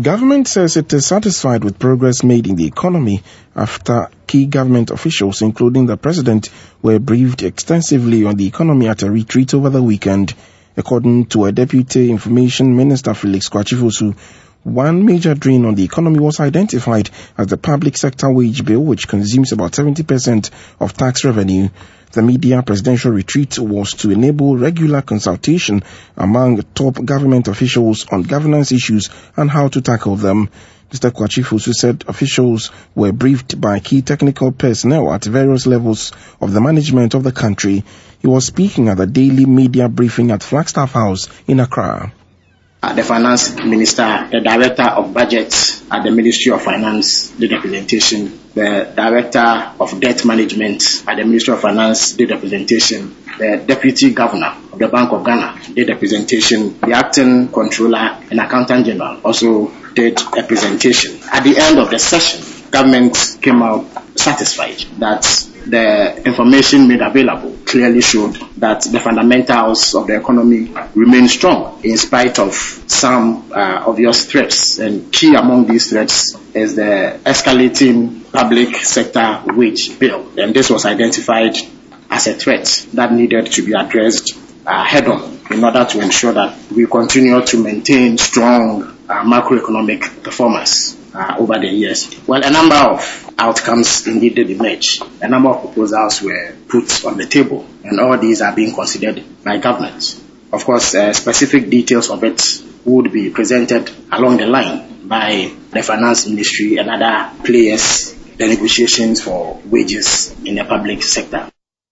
Government says it is satisfied with progress made in the economy after key government officials, including the president, were briefed extensively on the economy at a retreat over the weekend. According to a Deputy Information Minister, Felix Kwakye Fosu, one major drain on the economy was identified as the public sector wage bill, which consumes about 70% of tax revenue. The media presidential retreat was to enable regular consultation among top government officials on governance issues and how to tackle them. Mr. Kwakye Fosu said officials were briefed by key technical personnel at various levels of the management of the country. He was speaking at the daily media briefing at Flagstaff House in Accra. The Finance Minister, the Director of Budget at the Ministry of Finance did a presentation. The Director of Debt Management at the Ministry of Finance did a presentation. The Deputy Governor of the Bank of Ghana did a presentation. The Acting Controller and Accountant General also did a presentation. At the end of the session, government came out satisfied that the information made available clearly showed that the fundamentals of the economy remain strong in spite of some obvious threats. And key among these threats is the escalating public sector wage bill. And this was identified as a threat that needed to be addressed head-on in order to ensure that we continue to maintain strong macroeconomic performance over the years. Well, a number of outcomes indeed did emerge. A number of proposals were put on the table, and all these are being considered by government. Of course, specific details of it would be presented along the line by the Finance Ministry and other players, the negotiations for wages in the public sector.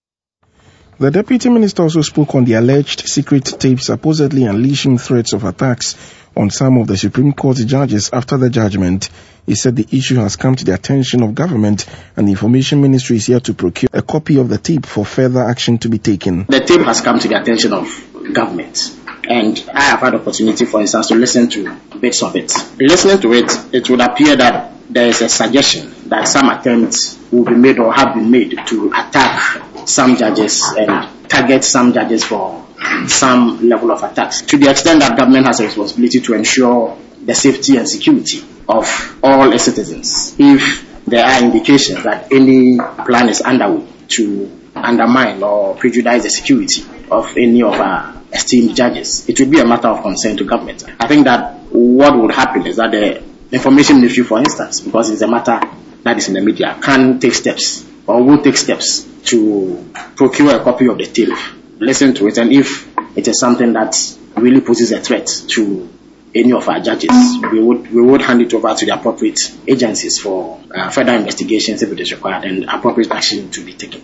The Deputy Minister also spoke on the alleged secret tapes supposedly unleashing threats of attacks on some of the Supreme Court judges after the judgment. He said the issue has come to the attention of government and the Information Ministry is here to procure a copy of the tape for further action to be taken. The tape has come to the attention of government, and I have had opportunity, for instance, to listen to bits of it. Listening to it, it would appear that there is a suggestion that some attempts will be made or have been made to attack some judges and target some judges for some level of attacks, to the extent that government has a responsibility to ensure the safety and security of all its citizens. If there are indications that any plan is underway to undermine or prejudice the security of any of our esteemed judges, it would be a matter of concern to government. I think that what would happen is that the Information Ministry, for instance, because it's a matter that is in the media, can take steps or will take steps to procure a copy of the tape, listen to it, and if it is something that really poses a threat to any of our judges, we would hand it over to the appropriate agencies for further investigations if it is required and appropriate action to be taken.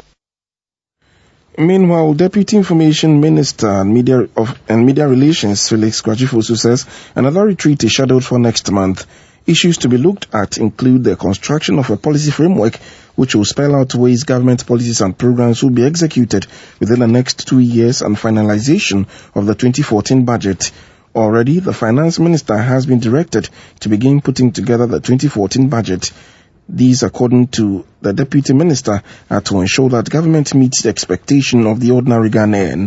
Meanwhile, Deputy Information Minister and Media Relations Felix Kwakye Fosu says another retreat is scheduled for next month. Issues to be looked at include the construction of a policy framework which will spell out ways government policies and programs will be executed within the next 2 years and finalization of the 2014 budget. Already, the Finance Minister has been directed to begin putting together the 2014 budget. These, according to the Deputy Minister, are to ensure that government meets the expectation of the ordinary Ghanaian.